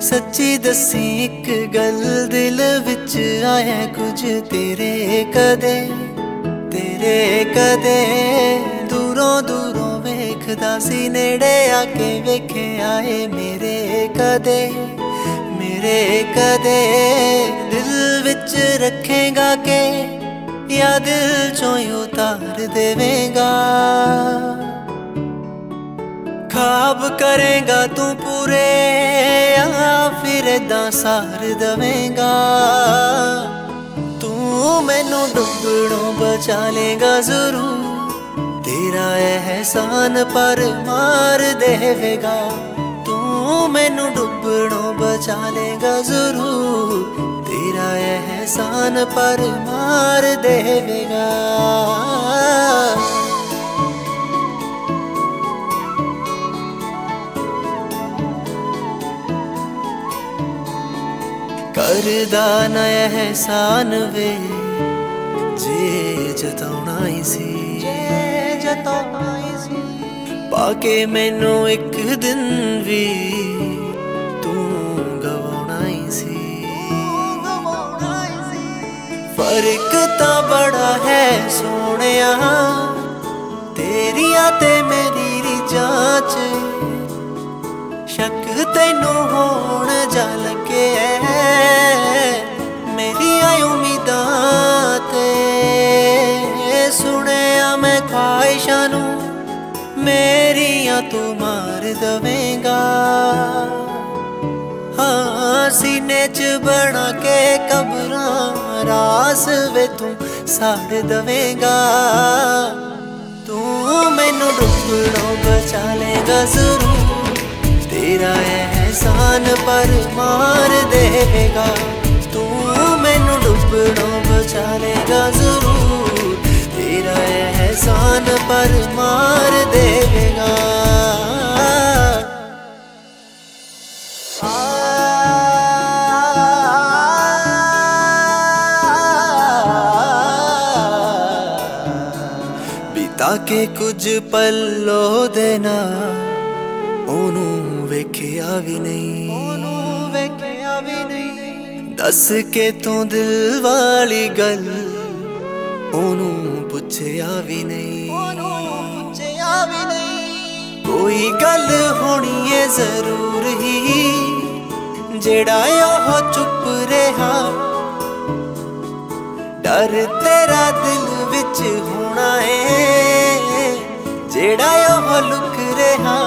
सच्ची दसी एक गल दिल विच आया कुछ तेरे कदे दूरों दूरों वेखदा सी नेड़े आके वेखे आए मेरे कदे दिल विच रखेगा के या दिल चों उतार देवेगा। ख्वाब करेगा तू पूरे या फिर इदां सार देवेगा। तू मैनू डुबणों बचा लेगा जरूर, तेरा एहसान पर मार देवेगा। तू मैनू डुबणों बचा लेगा जरूर, तेरा एहसान पर मार देवेगा। करदा ना एहसान वे जे जताउणा ही सी, पाके मैनू एक दिन भी तू गवाउणा ही सी। फर्क तां बड़ा है सोहणिया तेरिया ते मेरी रिझां च, शक तैनू होण जा लगे मेरिया उम्मीदां ते। सुनिया मैं ख्वाहिशां नू मेरिया तू मार देवेगा। हाँ सीने च बना के कब्रां रास वे तू साड़ देवेगा। तू मैनू डुबणों बचा लेगा जरूर, तेरा एहसान पर मार देवेगा। तू मैनू डुबणों बचा लेगा जरूर, तेरा एहसान पर मार देवेगा। बीता के कुछ पल्लो देना ओनू वेखिया भी नहीं, दस के तू दिल वाली गल ओनू पुछया भी नहीं। कोई गल होनी है जरूर ही जेड़ा ओह चुप रहा, डर तेरा दिल विच होना है जेड़ा ओह लुक रहा।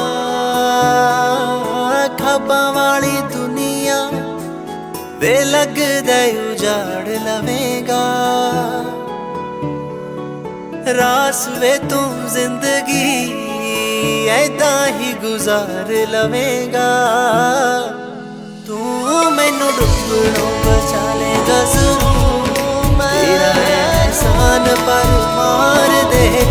ख्वाबां वाली दुनिया वे लगदा उजाड़ लवेगा। रास वे तू जिंदगी ऐदा ही गुजार लवेगा। तू मैनू डुबणों बचा लेगा जरूर, तेरा एहसान पर मार देगा।